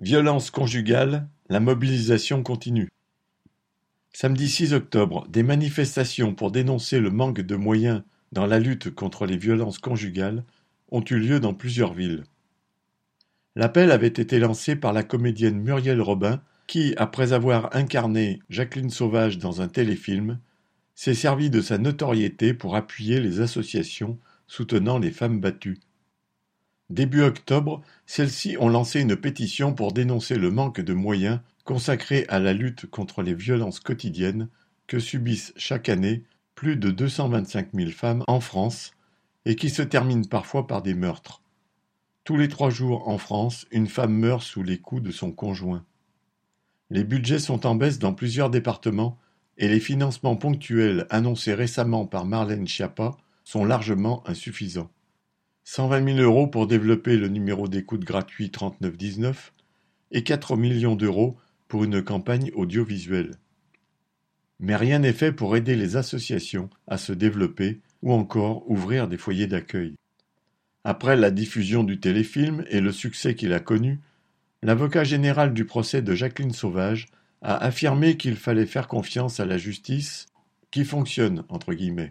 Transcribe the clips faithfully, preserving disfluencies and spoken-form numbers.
Violences conjugales, la mobilisation continue. Samedi six octobre, des manifestations pour dénoncer le manque de moyens dans la lutte contre les violences conjugales ont eu lieu dans plusieurs villes. L'appel avait été lancé par la comédienne Muriel Robin qui, après avoir incarné Jacqueline Sauvage dans un téléfilm, s'est servie de sa notoriété pour appuyer les associations soutenant les femmes battues. Début octobre, celles-ci ont lancé une pétition pour dénoncer le manque de moyens consacrés à la lutte contre les violences quotidiennes que subissent chaque année plus de deux cent vingt-cinq mille femmes en France et qui se terminent parfois par des meurtres. Tous les trois jours en France, une femme meurt sous les coups de son conjoint. Les budgets sont en baisse dans plusieurs départements et les financements ponctuels annoncés récemment par Marlène Schiappa sont largement insuffisants. cent vingt mille euros pour développer le numéro d'écoute gratuit trente-neuf dix-neuf et quatre millions d'euros pour une campagne audiovisuelle. Mais rien n'est fait pour aider les associations à se développer ou encore ouvrir des foyers d'accueil. Après la diffusion du téléfilm et le succès qu'il a connu, l'avocat général du procès de Jacqueline Sauvage a affirmé qu'il fallait faire confiance à la justice qui fonctionne, entre guillemets.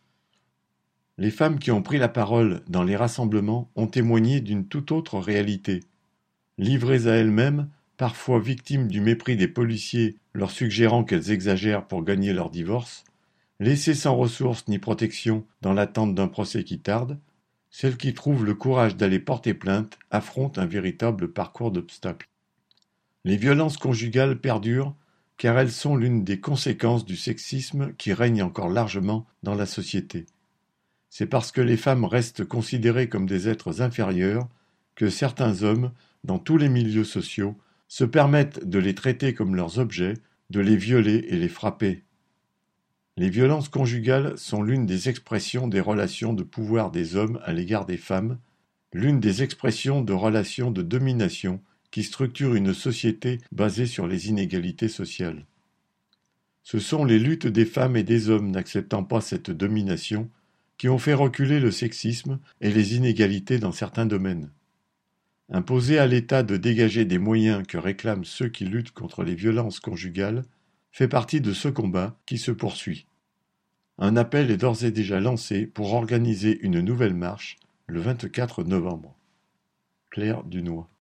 Les femmes qui ont pris la parole dans les rassemblements ont témoigné d'une toute autre réalité. Livrées à elles-mêmes, parfois victimes du mépris des policiers leur suggérant qu'elles exagèrent pour gagner leur divorce, laissées sans ressources ni protection dans l'attente d'un procès qui tarde, celles qui trouvent le courage d'aller porter plainte affrontent un véritable parcours d'obstacles. Les violences conjugales perdurent car elles sont l'une des conséquences du sexisme qui règne encore largement dans la société. C'est parce que les femmes restent considérées comme des êtres inférieurs que certains hommes, dans tous les milieux sociaux, se permettent de les traiter comme leurs objets, de les violer et les frapper. Les violences conjugales sont l'une des expressions des relations de pouvoir des hommes à l'égard des femmes, l'une des expressions de relations de domination qui structurent une société basée sur les inégalités sociales. Ce sont les luttes des femmes et des hommes n'acceptant pas cette domination qui ont fait reculer le sexisme et les inégalités dans certains domaines. Imposer à l'État de dégager des moyens que réclament ceux qui luttent contre les violences conjugales fait partie de ce combat qui se poursuit. Un appel est d'ores et déjà lancé pour organiser une nouvelle marche le vingt-quatre novembre. Claire Dunois.